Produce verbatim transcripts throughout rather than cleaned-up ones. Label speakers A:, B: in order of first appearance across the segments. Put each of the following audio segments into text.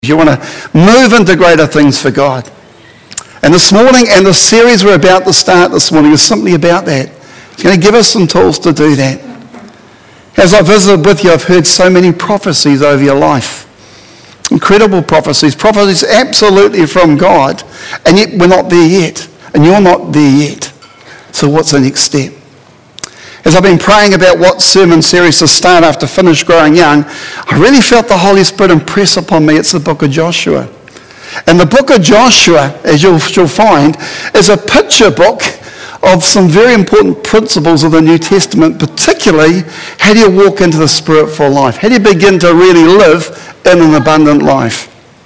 A: You want to move into greater things for God. And this morning, and the series we're about to start this morning is simply about that. It's going to give us some tools to do that. As I've visited with you, I've heard so many prophecies over your life. Incredible prophecies. Prophecies absolutely from God. And yet we're not there yet. And you're not there yet. So what's the next step? As I've been praying about what sermon series to start after Finish Growing Young, I really felt the Holy Spirit impress upon me. It's the book of Joshua. And the book of Joshua, as you'll, you'll find, is a picture book of some very important principles of the New Testament, particularly how do you walk into the Spirit-full life? How do you begin to really live in an abundant life?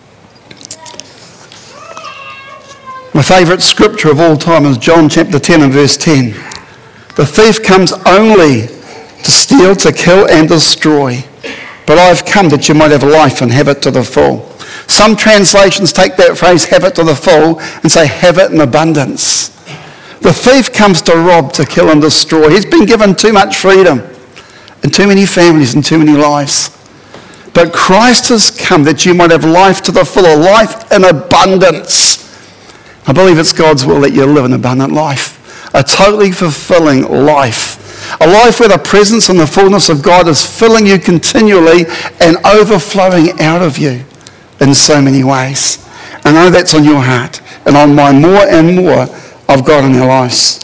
A: My favourite scripture of all time is John chapter ten and verse ten. The thief comes only to steal, to kill, and destroy. But I've come that you might have life and have it to the full. Some translations take that phrase, have it to the full, and say, have it in abundance. The thief comes to rob, to kill, and destroy. He's been given too much freedom in too many families and too many lives. But Christ has come that you might have life to the full, a life in abundance. I believe it's God's will that you live an abundant life. A totally fulfilling life. A life where the presence and the fullness of God is filling you continually and overflowing out of you in so many ways. I know that's on your heart and on mine, more and more of God in our lives.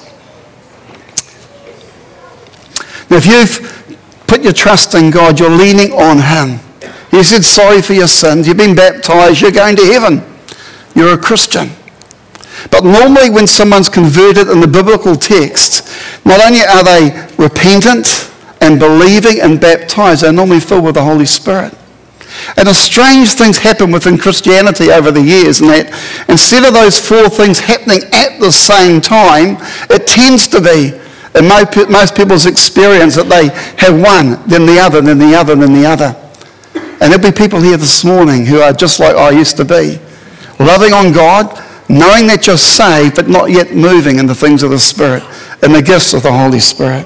A: Now, if you've put your trust in God, you're leaning on Him. You said sorry for your sins. You've been baptized. You're going to heaven. You're a Christian. But normally when someone's converted in the biblical text, not only are they repentant and believing and baptized, they're normally filled with the Holy Spirit. And a strange things happen within Christianity over the years, in that instead of those four things happening at the same time, it tends to be, in most people's experience, that they have one, then the other, then the other, then the other. And there'll be people here this morning who are just like I used to be, loving on God, knowing that you're saved, but not yet moving in the things of the Spirit and the gifts of the Holy Spirit.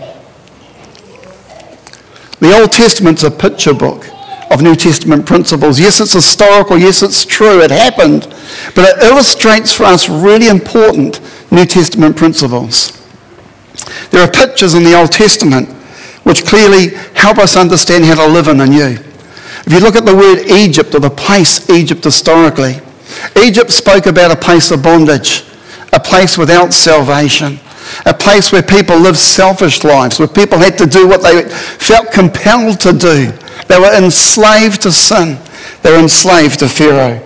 A: The Old Testament's a picture book of New Testament principles. Yes, it's historical. Yes, it's true. It happened. But it illustrates for us really important New Testament principles. There are pictures in the Old Testament which clearly help us understand how to live in the New. If you look at the word Egypt, or the place Egypt historically, Egypt spoke about a place of bondage, a place without salvation, a place where people lived selfish lives, where people had to do what they felt compelled to do. They were enslaved to sin. They were enslaved to Pharaoh.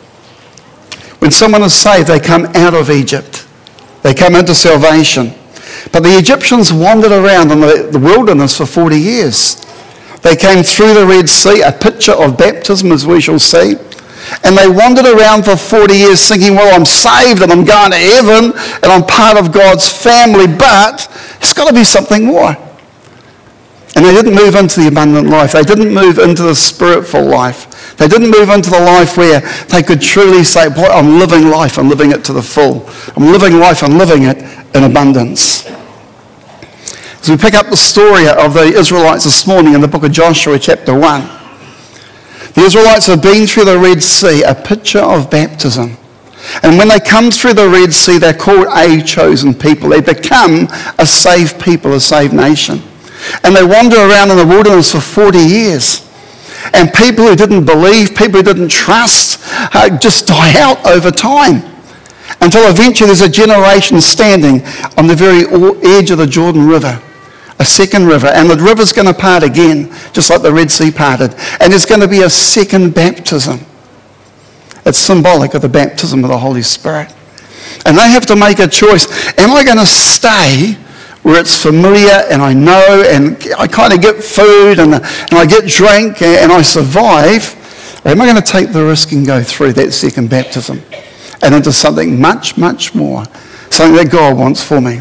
A: When someone is saved, they come out of Egypt. They come into salvation. But the Egyptians wandered around in the, the wilderness for forty years. They came through the Red Sea, a picture of baptism, as we shall see. And they wandered around for forty years thinking, well, I'm saved and I'm going to heaven and I'm part of God's family, but it's got to be something more. And they didn't move into the abundant life. They didn't move into the Spirit-full life. They didn't move into the life where they could truly say, boy, I'm living life, I'm living it to the full. I'm living life, I'm living it in abundance. As we pick up the story of the Israelites this morning in the book of Joshua, chapter one, the Israelites have been through the Red Sea, a picture of baptism. And when they come through the Red Sea, they're called a chosen people. They become a saved people, a saved nation. And they wander around in the wilderness for forty years. And people who didn't believe, people who didn't trust, uh, just die out over time. Until eventually there's a generation standing on the very edge of the Jordan River. A second river, and the river's going to part again, just like the Red Sea parted. And there's going to be a second baptism. It's symbolic of the baptism of the Holy Spirit. And they have to make a choice. Am I going to stay where it's familiar and I know and I kind of get food and, and I get drink and I survive? Or am I going to take the risk and go through that second baptism and into something much, much more, something that God wants for me?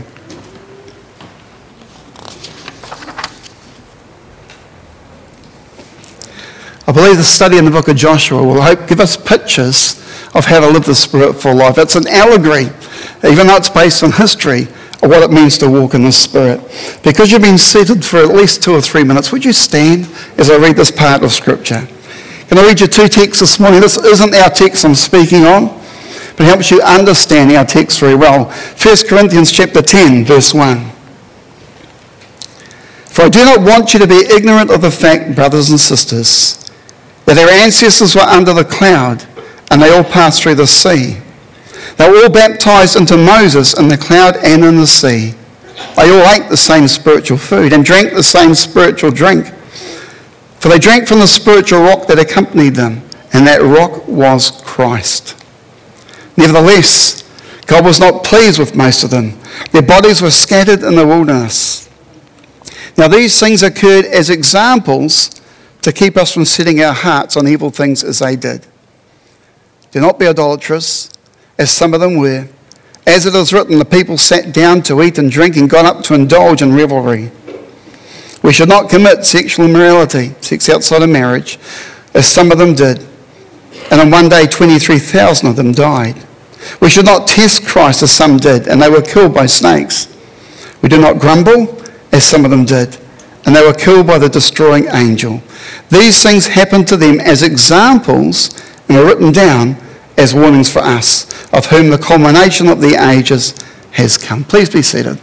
A: I believe the study in the book of Joshua will hope give us pictures of how to live the Spirit-full life. It's an allegory, even though it's based on history, of what it means to walk in the Spirit. Because you've been seated for at least two or three minutes, would you stand as I read this part of Scripture? I'm going to read you two texts this morning. This isn't our text I'm speaking on, but it helps you understand our text very well. First Corinthians chapter ten, verse one. For I do not want you to be ignorant of the fact, brothers and sisters, that our ancestors were under the cloud, and they all passed through the sea. They were all baptized into Moses in the cloud and in the sea. They all ate the same spiritual food and drank the same spiritual drink. For they drank from the spiritual rock that accompanied them, and that rock was Christ. Nevertheless, God was not pleased with most of them. Their bodies were scattered in the wilderness. Now these things occurred as examples to keep us from setting our hearts on evil things as they did. Do not be idolatrous, as some of them were. As it is written, the people sat down to eat and drink and got up to indulge in revelry. We should not commit sexual immorality, sex outside of marriage, as some of them did. And in one day, twenty-three thousand of them died. We should not test Christ, as some did, and they were killed by snakes. We do not grumble, as some of them did, and they were killed by the destroying angel. These things happened to them as examples and were written down as warnings for us, of whom the culmination of the ages has come. Please be seated.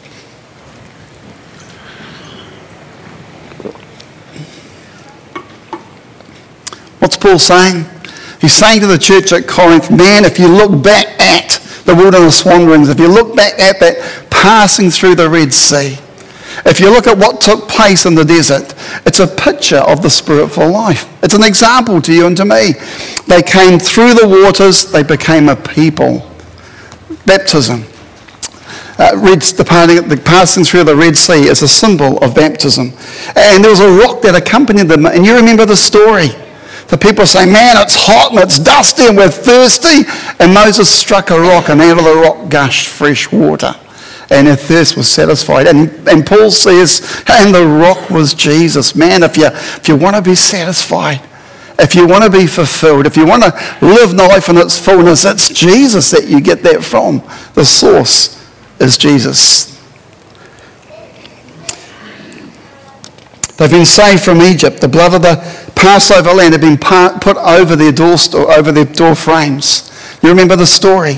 A: What's Paul saying? He's saying to the church at Corinth, man, if you look back at the wilderness wanderings, if you look back at that passing through the Red Sea, if you look at what took place in the desert, it's a picture of the spiritual life. It's an example to you and to me. They came through the waters, they became a people. Baptism. Uh, red, the, parting, the passing through the Red Sea is a symbol of baptism. And there was a rock that accompanied them, and you remember the story. The people say, man, it's hot and it's dusty and we're thirsty. And Moses struck a rock and out of the rock gushed fresh water. And their thirst was satisfied. And, and Paul says, and the rock was Jesus. Man, if you, if you want to be satisfied, if you want to be fulfilled, if you want to live life in its fullness, it's Jesus that you get that from. The source is Jesus. They've been saved from Egypt. The blood of the Passover lamb had been put over their door, over their door frames. You remember the story?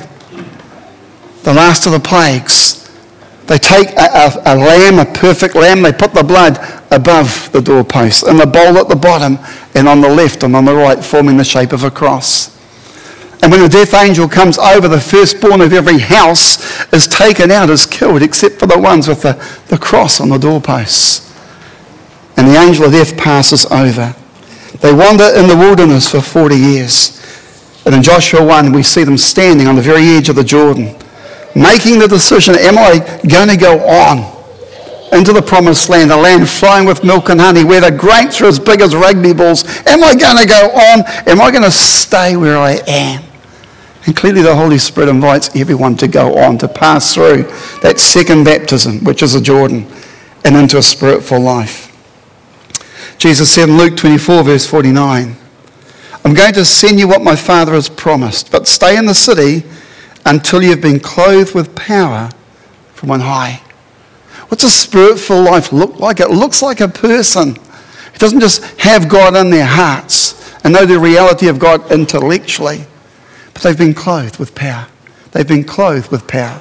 A: The last of the plagues. They take a, a, a lamb, a perfect lamb, they put the blood above the doorpost, in the bowl at the bottom, and on the left and on the right, forming the shape of a cross. And when the death angel comes over, the firstborn of every house is taken out, is killed, except for the ones with the, the cross on the doorposts. And the angel of death passes over. They wander in the wilderness for forty years. And in Joshua one, we see them standing on the very edge of the Jordan, making the decision, am I going to go on into the promised land, a land flowing with milk and honey, where the grapes are as big as rugby balls? Am I going to go on? Am I going to stay where I am? And clearly the Holy Spirit invites everyone to go on, to pass through that second baptism, which is the Jordan, and into a spirit-ful life. Jesus said in Luke twenty-four, verse forty-nine, I'm going to send you what my Father has promised, but stay in the city until you've been clothed with power from on high. What's a spirit-filled life look like? It looks like a person who doesn't just have God in their hearts and know the reality of God intellectually, but they've been clothed with power. They've been clothed with power.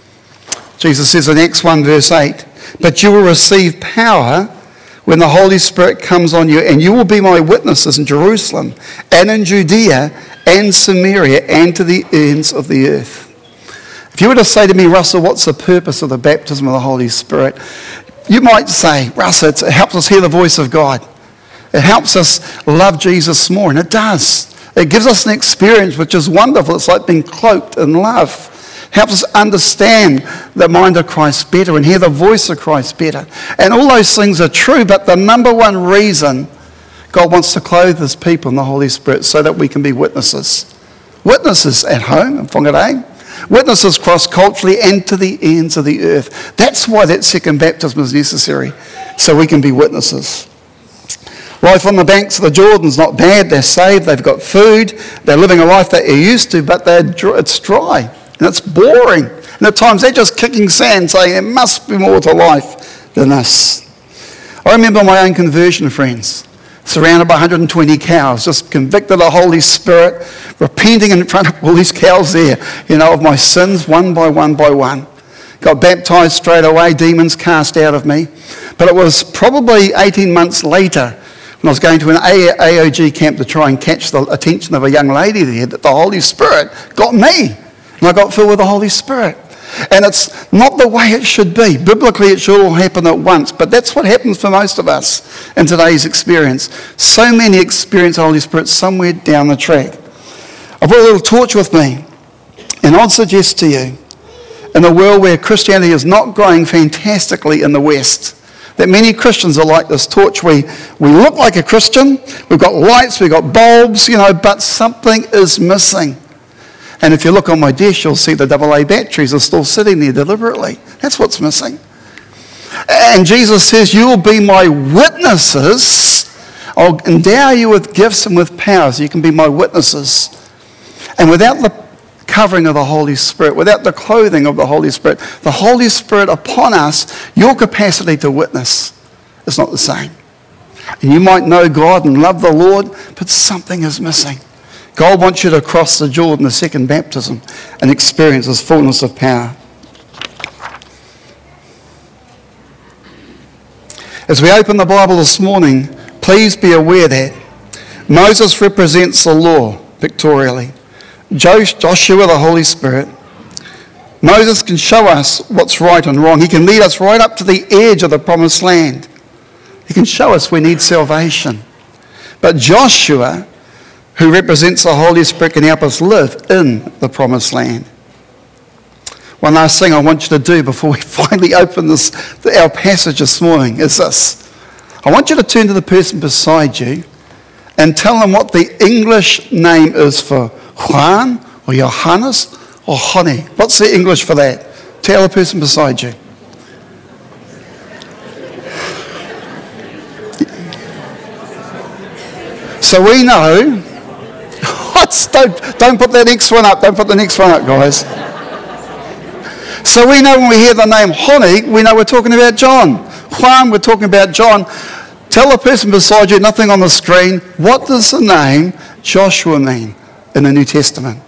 A: Jesus says in Acts one, verse eight, but you will receive power when the Holy Spirit comes on you, and you will be my witnesses in Jerusalem and in Judea and Samaria and to the ends of the earth. If you were to say to me, Russell, what's the purpose of the baptism of the Holy Spirit? You might say, Russell, it helps us hear the voice of God. It helps us love Jesus more, and it does. It gives us an experience which is wonderful. It's like being cloaked in love. Helps us understand the mind of Christ better and hear the voice of Christ better. And all those things are true, but the number one reason God wants to clothe his people in the Holy Spirit so that we can be witnesses. Witnesses at home in Whangarei. Witnesses cross-culturally and to the ends of the earth. That's why that second baptism is necessary, so we can be witnesses. Life on the banks of the Jordan's not bad. They're saved, they've got food, they're living a life that they're used to, but they're, it's dry. And it's boring. And at times they're just kicking sand, saying there must be more to life than this. I remember my own conversion, friends. surrounded by one hundred twenty cows, just convicted of the Holy Spirit, repenting in front of all these cows there, you know, of my sins, one by one by one. Got baptized straight away, demons cast out of me. But it was probably eighteen months later, when I was going to an A O G camp to try and catch the attention of a young lady there, that the Holy Spirit got me. And I got filled with the Holy Spirit. And it's not the way it should be. Biblically, it should all happen at once. But that's what happens for most of us in today's experience. So many experience the Holy Spirit somewhere down the track. I've brought a little torch with me. And I'd suggest to you, in a world where Christianity is not growing fantastically in the West, that many Christians are like this torch. We, we look like a Christian. We've got lights, we've got bulbs, you know, but something is missing. And if you look on my desk, you'll see the double A batteries are still sitting there deliberately. That's what's missing. And Jesus says, you will be my witnesses. I'll endow you with gifts and with power so you can be my witnesses. And without the covering of the Holy Spirit, without the clothing of the Holy Spirit, the Holy Spirit upon us, your capacity to witness is not the same. And you might know God and love the Lord, but something is missing. God wants you to cross the Jordan, the second baptism, and experience His fullness of power. As we open the Bible this morning, please be aware that Moses represents the law pictorially. Joshua, the Holy Spirit. Moses can show us what's right and wrong. He can lead us right up to the edge of the promised land. He can show us we need salvation. But Joshua, who represents the Holy Spirit, can help us live in the promised land. One last thing I want you to do before we finally open this, our passage this morning is this. I want you to turn to the person beside you and tell them what the English name is for Juan or Johannes or Honey. What's the English for that? Tell the person beside you. So we know. Don't, don't put the next one up. Don't put the next one up, guys. So we know when we hear the name Honey, we know we're talking about John. Juan, we're talking about John. Tell the person beside you, nothing on the screen, what does the name Joshua mean in the New Testament?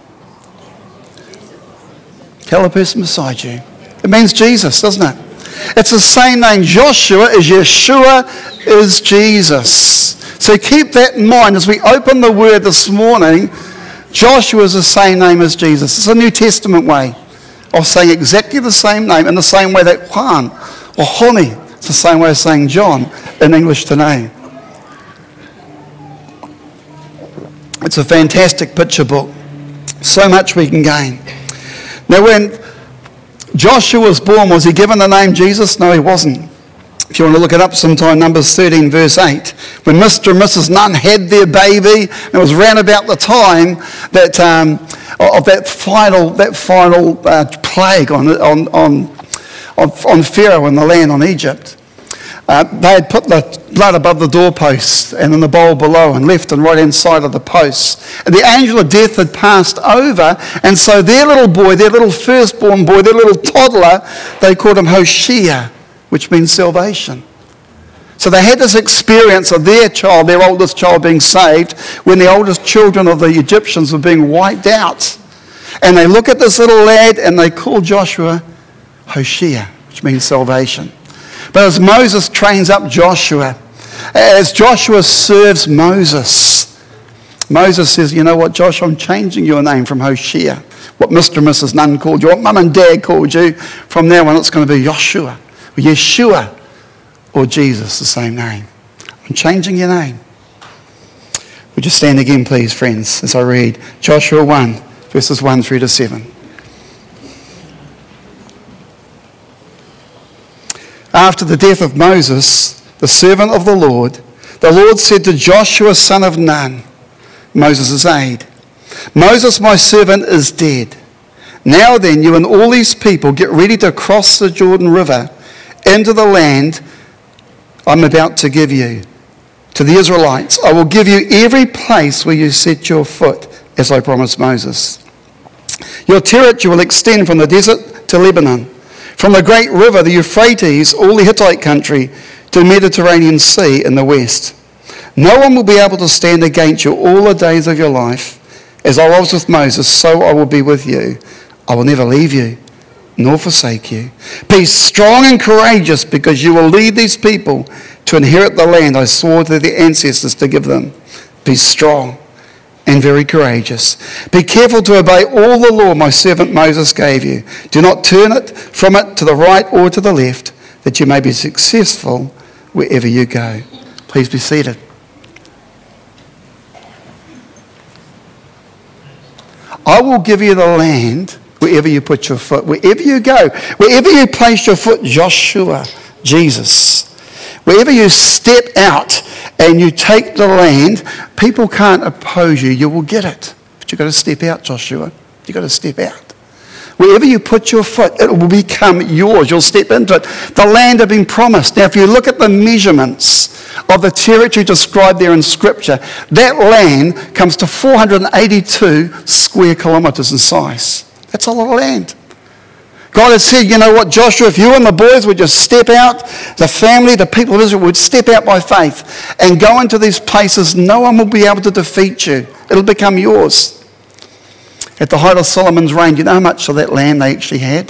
A: Tell the person beside you. It means Jesus, doesn't it? It's the same name. Joshua is Yeshua, is Jesus. So keep that in mind as we open the Word this morning. Joshua is the same name as Jesus. It's a New Testament way of saying exactly the same name in the same way that Juan or Honey, it's the same way of saying John in English today. It's a fantastic picture book. So much we can gain. Now when Joshua was born, was he given the name Jesus? No, he wasn't. If you want to look it up sometime, Numbers thirteen, verse eight. When Mister and Missus Nunn had their baby, it was round about the time that um, of that final that final uh, plague on on on on Pharaoh and the land on Egypt. Uh, they had put the blood above the doorposts and in the bowl below and left and right hand side of the posts. And the angel of death had passed over, and so their little boy, their little firstborn boy, their little toddler, they called him Hoshea, which means salvation. So they had this experience of their child, their oldest child being saved, when the oldest children of the Egyptians were being wiped out. And they look at this little lad and they call Joshua Hoshea, which means salvation. But as Moses trains up Joshua, as Joshua serves Moses, Moses says, you know what, Joshua, I'm changing your name from Hoshea, what Mister and Missus Nunn called you, what Mum and Dad called you. From now on, it's going to be Joshua, or Yeshua, or Jesus, the same name. I'm changing your name. Would you stand again, please, friends, as I read Joshua one, verses one through to seven. After the death of Moses, the servant of the Lord, the Lord said to Joshua, son of Nun, Moses' aide, Moses, my servant, is dead. Now then, you and all these people get ready to cross the Jordan River into the land I'm about to give you, to the Israelites. I will give you every place where you set your foot, as I promised Moses. Your territory will extend from the desert to Lebanon, from the great river, the Euphrates, all the Hittite country, to the Mediterranean Sea in the west. No one will be able to stand against you all the days of your life. As I was with Moses, so I will be with you. I will never leave you nor forsake you. Be strong and courageous, because you will lead these people to inherit the land I swore to their ancestors to give them. Be strong and very courageous. Be careful to obey all the law my servant Moses gave you. Do not turn it from it to the right or to the left, that you may be successful wherever you go. Please be seated. I will give you the land wherever you put your foot, wherever you go, wherever you place your foot, Joshua, Jesus. Wherever you step out and you take the land, people can't oppose you. You will get it. But you've got to step out, Joshua. You've got to step out. Wherever you put your foot, it will become yours. You'll step into it. The land had been promised. Now, if you look at the measurements of the territory described there in Scripture, that land comes to four hundred eighty-two square kilometres in size. That's a lot of land. God has said, you know what, Joshua, if you and the boys would just step out, the family, the people of Israel would step out by faith and go into these places, no one will be able to defeat you. It'll become yours. At the height of Solomon's reign, do you know how much of that land they actually had?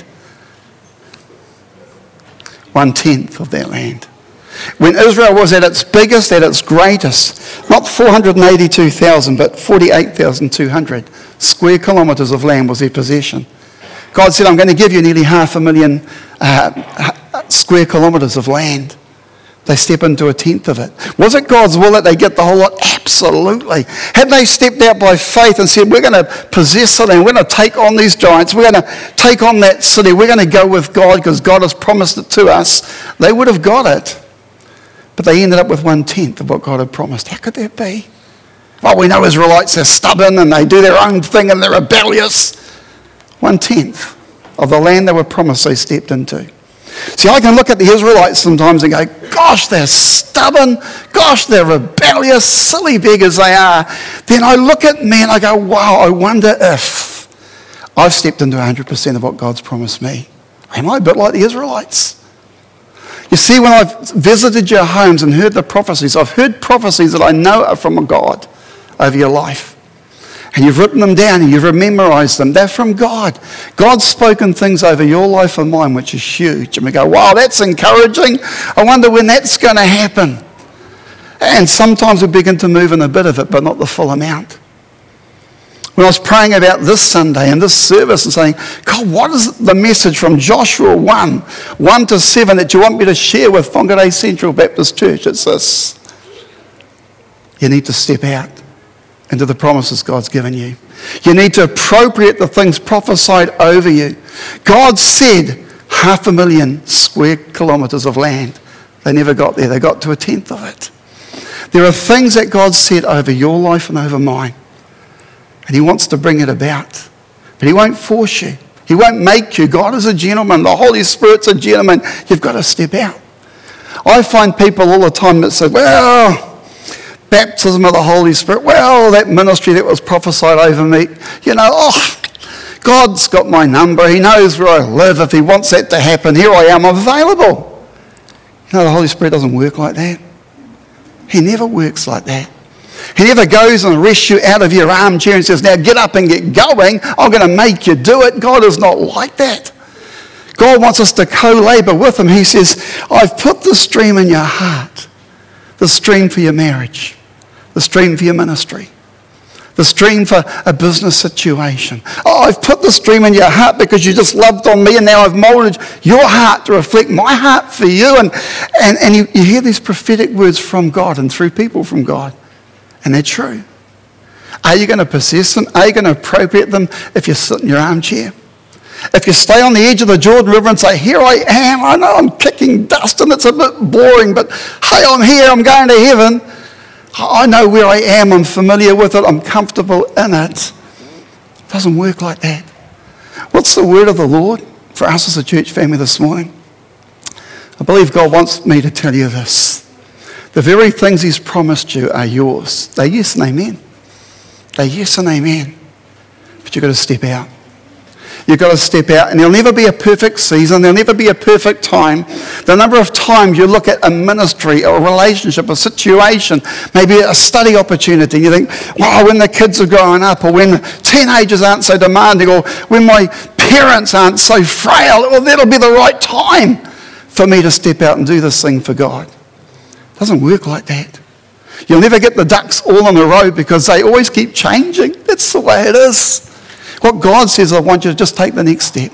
A: One-tenth of that land. When Israel was at its biggest, at its greatest, not four hundred eighty-two thousand, but forty-eight thousand two hundred square kilometres of land was their possession. God said, I'm going to give you nearly half a million uh, square kilometres of land. They step into a tenth of it. Was it God's will that they get the whole lot? Absolutely. Had they stepped out by faith and said, we're going to possess the land, we're going to take on these giants, we're going to take on that city, we're going to go with God because God has promised it to us, they would have got it. But they ended up with one-tenth of what God had promised. How could that be? Well, we know Israelites, they're stubborn and they do their own thing and they're rebellious. One-tenth of the land they were promised they stepped into. See, I can look at the Israelites sometimes and go, gosh, they're stubborn. Gosh, they're rebellious, silly beggars they are. Then I look at me and I go, wow, I wonder if I've stepped into one hundred percent of what God's promised me. Am I a bit like the Israelites? You see, when I've visited your homes and heard the prophecies, I've heard prophecies that I know are from God over your life. And you've written them down and you've memorized them. They're from God. God's spoken things over your life and mine which is huge. And we go, wow, that's encouraging. I wonder when that's going to happen. And sometimes we begin to move in a bit of it, but not the full amount. When I was praying about this Sunday and this service and saying, God, what is the message from Joshua one, one to seven that you want me to share with Whangarei Central Baptist Church? It's this. You need to step out into the promises God's given you. You need to appropriate the things prophesied over you. God said half a million square kilometres of land. They never got there. They got to a tenth of it. There are things that God said over your life and over mine. And he wants to bring it about. But he won't force you. He won't make you. God is a gentleman. The Holy Spirit's a gentleman. You've got to step out. I find people all the time that say, well, baptism of the Holy Spirit, well, that ministry that was prophesied over me, you know, oh, God's got my number. He knows where I live. If he wants that to happen, here I am, I'm available. You know, the Holy Spirit doesn't work like that. He never works like that. He never goes and arrests you out of your armchair and says, now get up and get going. I'm going to make you do it. God is not like that. God wants us to co-labour with him. He says, I've put the stream in your heart, the stream for your marriage, the stream for your ministry, the stream for a business situation. Oh, I've put the stream in your heart because you just loved on me and now I've moulded your heart to reflect my heart for you. And, and, and you, you hear these prophetic words from God and through people from God. And they're true. Are you going to possess them? Are you going to appropriate them if you sit in your armchair? If you stay on the edge of the Jordan River and say, here I am, I know I'm kicking dust and it's a bit boring, but hey, I'm here, I'm going to heaven. I know where I am, I'm familiar with it, I'm comfortable in it. It doesn't work like that. What's the word of the Lord for us as a church family this morning? I believe God wants me to tell you this. The very things he's promised you are yours. They're yes and amen. They're yes and amen. But you've got to step out. You've got to step out, and there'll never be a perfect season. There'll never be a perfect time. The number of times you look at a ministry or a relationship, a situation, maybe a study opportunity, and you think, wow, when the kids are growing up, or when teenagers aren't so demanding, or when my parents aren't so frail, well, that'll be the right time for me to step out and do this thing for God. It doesn't work like that. You'll never get the ducks all on a row because they always keep changing. That's the way it is. What God says, I want you to just take the next step.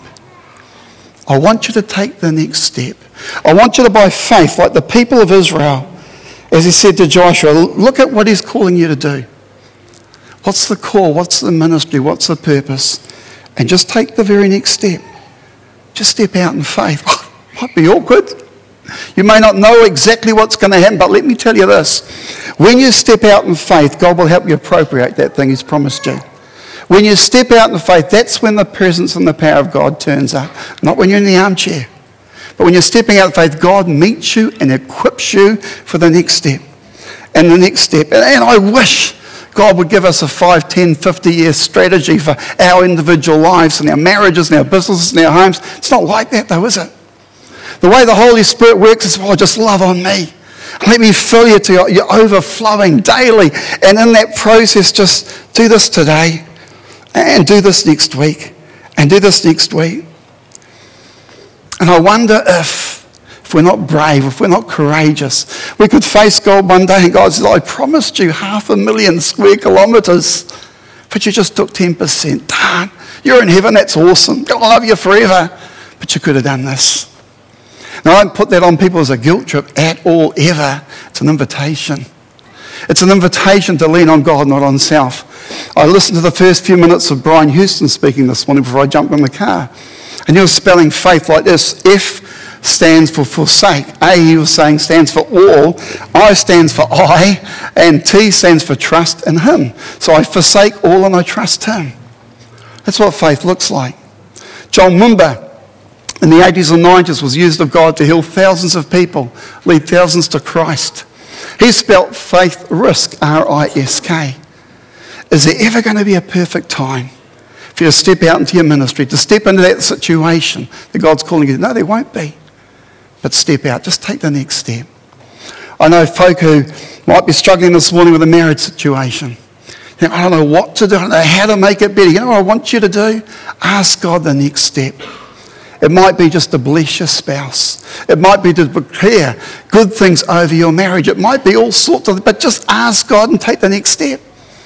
A: I want you to take the next step. I want you to, by faith, like the people of Israel, as he said to Joshua, look at what he's calling you to do. What's the call? What's the ministry? What's the purpose? And just take the very next step. Just step out in faith. Might be awkward. You may not know exactly what's going to happen, but let me tell you this. When you step out in faith, God will help you appropriate that thing he's promised you. When you step out in faith, that's when the presence and the power of God turns up. Not when you're in the armchair. But when you're stepping out in faith, God meets you and equips you for the next step. And the next step. And, and I wish God would give us a five, ten, fifty-year strategy for our individual lives and our marriages and our businesses and our homes. It's not like that though, is it? The way the Holy Spirit works is, well, just love on me. Let me fill you to your, your overflowing daily. And in that process, just do this today. And do this next week. And do this next week. And I wonder if, if we're not brave, if we're not courageous, we could face God one day and God says, I promised you half a million square kilometres, but you just took ten percent. Darn, you're in heaven, that's awesome. God, I love you forever. But you could have done this. Now, I don't put that on people as a guilt trip at all, ever. It's an invitation. It's an invitation to lean on God, not on self. I listened to the first few minutes of Brian Houston speaking this morning before I jumped in the car. And he was spelling faith like this. F stands for forsake. A, he was saying, stands for all. I stands for I. And T stands for trust in him. So I forsake all and I trust him. That's what faith looks like. John Mumba in the eighties and nineties was used of God to heal thousands of people, lead thousands to Christ. He spelt faith risk, R I S K. Is there ever going to be a perfect time for you to step out into your ministry, to step into that situation that God's calling you? No, there won't be. But step out. Just take the next step. I know folk who might be struggling this morning with a marriage situation. I don't know what to do. I don't know how to make it better. You know what I want you to do? Ask God the next step. It might be just to bless your spouse. It might be to declare good things over your marriage. It might be all sorts of, but just ask God and take the next step.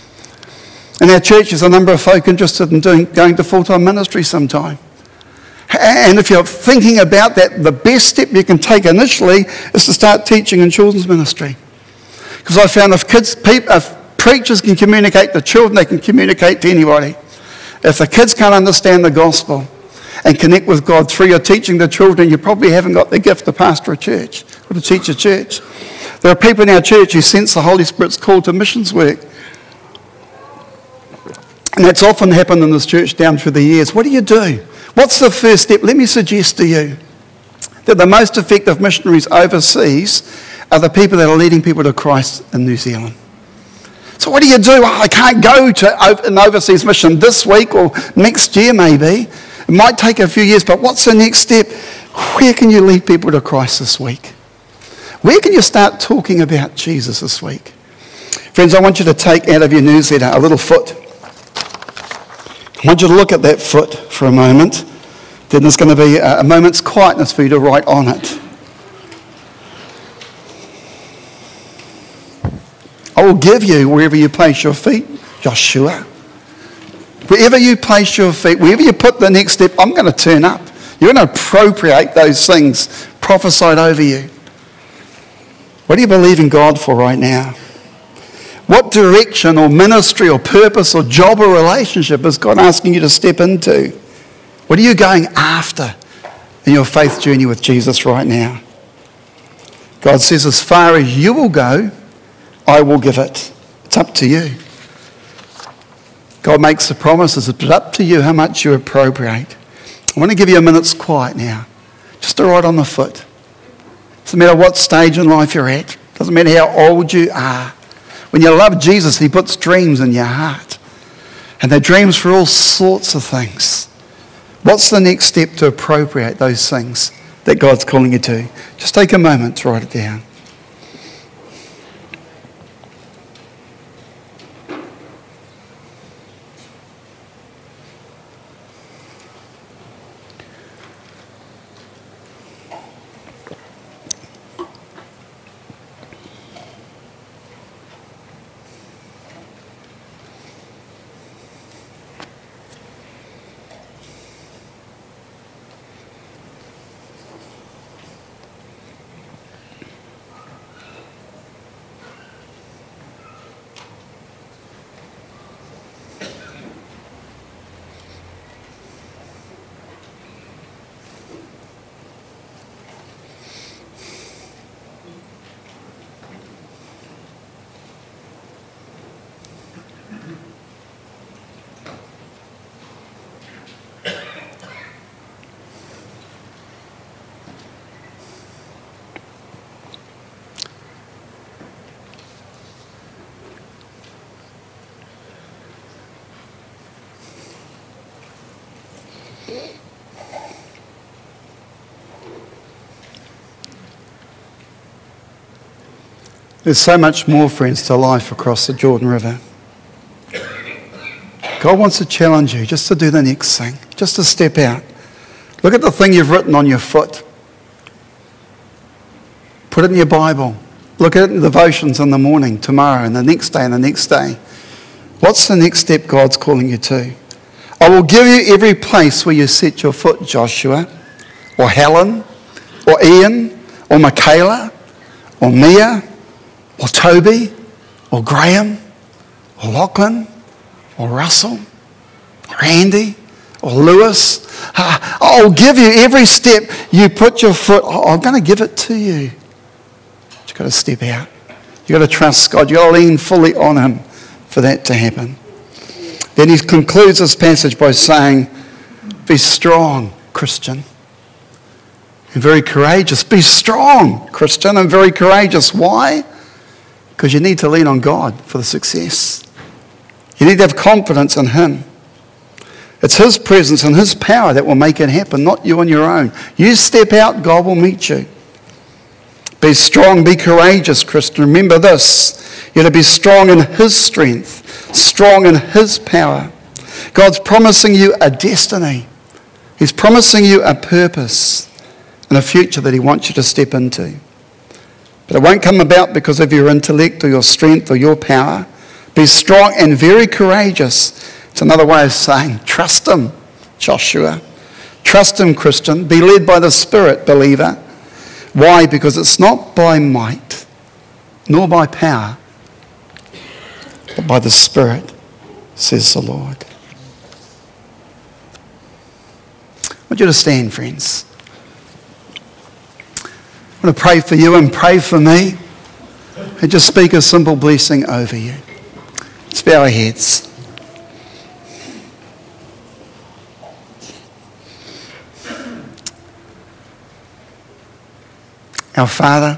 A: In our church, there's a number of folk interested in doing, going to full-time ministry sometime. And if you're thinking about that, the best step you can take initially is to start teaching in children's ministry. Because I found if kids, people, if preachers can communicate to children, they can communicate to anybody. If the kids can't understand the gospel and connect with God through your teaching the children, you probably haven't got the gift to pastor a church or to teach a church. There are people in our church who sense the Holy Spirit's call to missions work. And that's often happened in this church down through the years. What do you do? What's the first step? Let me suggest to you that the most effective missionaries overseas are the people that are leading people to Christ in New Zealand. So what do you do? Well, I can't go to an overseas mission this week or next year maybe. It might take a few years, but what's the next step? Where can you lead people to Christ this week? Where can you start talking about Jesus this week? Friends, I want you to take out of your newsletter a little foot. I want you to look at that foot for a moment. Then there's going to be a moment's quietness for you to write on it. I will give you wherever you place your feet, Joshua. Wherever you place your feet, wherever you put the next step, I'm going to turn up. You're going to appropriate those things prophesied over you. What do you believe in God for right now? What direction or ministry or purpose or job or relationship is God asking you to step into? What are you going after in your faith journey with Jesus right now? God says, as far as you will go, I will give it. It's up to you. God makes the promises. It's up to you how much you appropriate. I want to give you a minute's quiet now. Just to write on the foot. Doesn't matter what stage in life you're at. Doesn't matter how old you are. When you love Jesus, he puts dreams in your heart. And they're dreams for all sorts of things. What's the next step to appropriate those things that God's calling you to? Just take a moment to write it down. There's so much more, friends, to life across the Jordan River. God wants to challenge you just to do the next thing, just to step out. Look at the thing you've written on your foot. Put it in your Bible. Look at it in devotions in the morning, tomorrow, and the next day, and the next day. What's the next step God's calling you to? I will give you every place where you set your foot, Joshua, or Helen, or Ian, or Michaela, or Mia, or Toby, or Graham, or Lachlan, or Russell, or Andy, or Lewis. I'll give you every step you put your foot. I'm going to give it to you. But you've got to step out. You've got to trust God. You've got to lean fully on Him for that to happen. Then he concludes this passage by saying, be strong, Christian, and very courageous. Be strong, Christian, and very courageous. Why? Because you need to lean on God for the success. You need to have confidence in Him. It's His presence and His power that will make it happen, not you on your own. You step out, God will meet you. Be strong, be courageous, Christian. Remember this. You're to be strong in His strength, strong in His power. God's promising you a destiny. He's promising you a purpose and a future that He wants you to step into. But it won't come about because of your intellect or your strength or your power. Be strong and very courageous. It's another way of saying, trust Him, Joshua. Trust Him, Christian. Be led by the Spirit, believer. Why? Because it's not by might, nor by power, but by the Spirit, says the Lord. I want you to stand, friends. I want to pray for you and pray for me and just speak a simple blessing over you. Let's bow our heads. Our Father,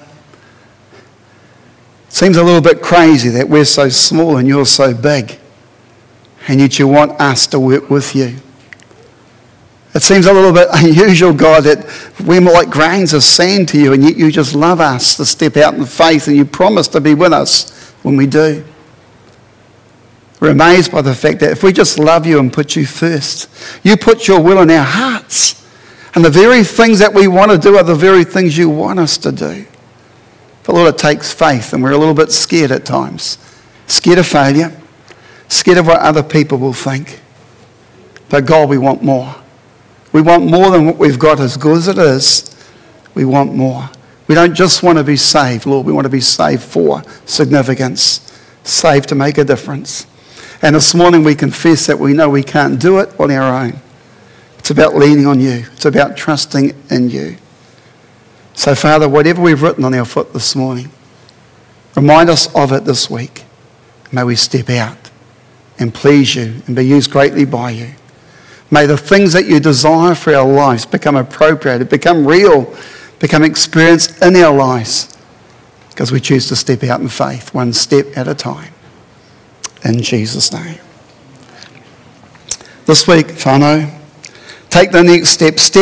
A: it seems a little bit crazy that we're so small and you're so big, and yet you want us to work with you. It seems a little bit unusual, God, that we're like grains of sand to you, and yet you just love us to step out in faith, and you promise to be with us when we do. We're amazed by the fact that if we just love you and put you first, you put your will in our hearts, and the very things that we want to do are the very things you want us to do. But Lord, it takes faith, and we're a little bit scared at times. Scared of failure, scared of what other people will think. But God, we want more. We want more than what we've got, as good as it is. We want more. We don't just want to be saved, Lord. We want to be saved for significance, saved to make a difference. And this morning we confess that we know we can't do it on our own. It's about leaning on you. It's about trusting in you. So, Father, whatever we've written on our foot this morning, remind us of it this week. May we step out and please you and be used greatly by you. May the things that you desire for our lives become appropriated, become real, become experienced in our lives, because we choose to step out in faith, one step at a time. In Jesus' name. This week, whānau, take the next step. Step